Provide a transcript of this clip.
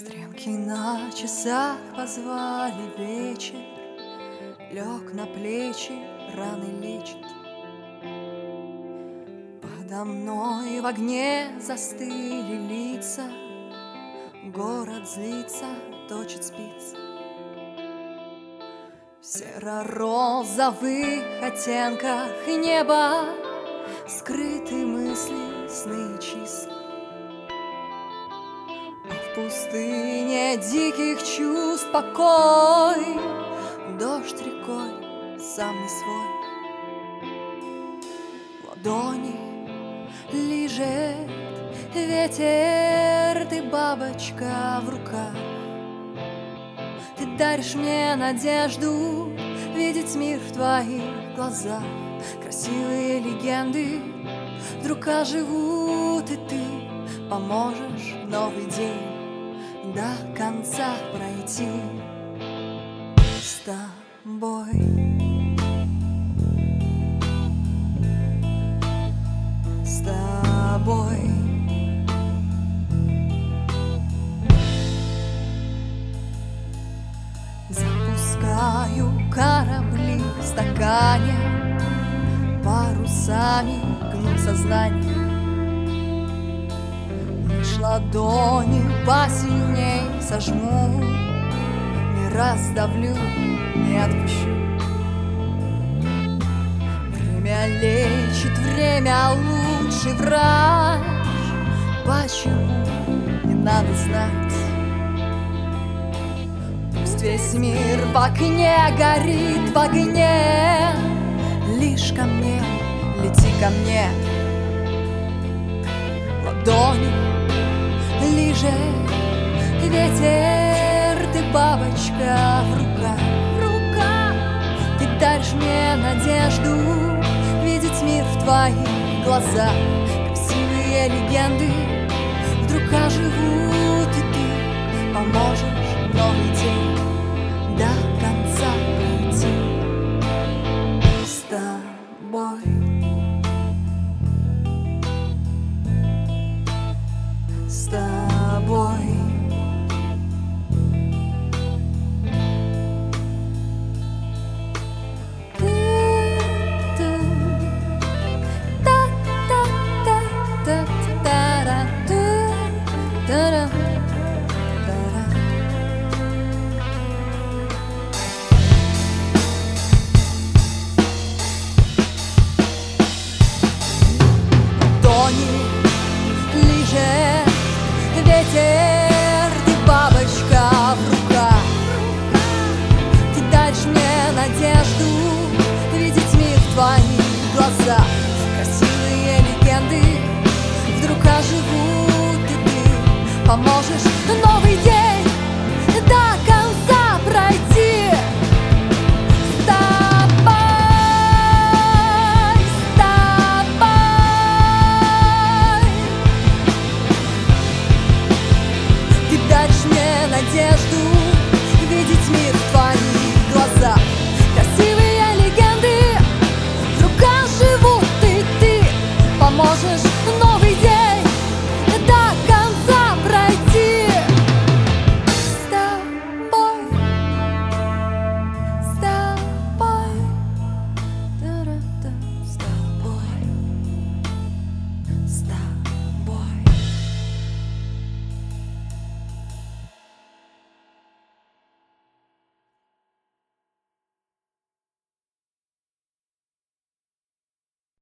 Стрелки на часах позвали вечер, лег на плечи, раны лечит. Подо мной в огне застыли лица, город злится, точит спицы. В серо-розовых оттенках неба скрыты мысли, сны числа. А в пустыне диких чувств покой, дождь рекой, сам не свой. Ладони лижет ветер, ты бабочка в руках. Ты даришь мне надежду видеть мир в твоих глазах. Красивые легенды вдруг оживут, и ты поможешь новый день до конца пройти с тобой. С тобой. Запускаю корабли в стакане, парусами гнут сознание. Лишь ладони посильней сожму, не раздавлю, не отпущу. Время лечит, время лучший врач. Почему не надо знать? Пусть весь мир в окне горит в огне, лишь ко мне, лети ко мне. Ладони лижет ветер, ты бабочка в руках. Ты даришь мне надежду видеть мир в твоих глазах. Красивые легенды вдруг оживут, и ты поможешь новый день до конца пройти с тобой. С тобой. Лижет ветер, ты бабочка в руках. Ты даришь мне надежду видеть мир в твоих глазах. Красивые легенды вдруг оживут, и ты поможешь новый день до конца пройти. Ты даришь мне надежду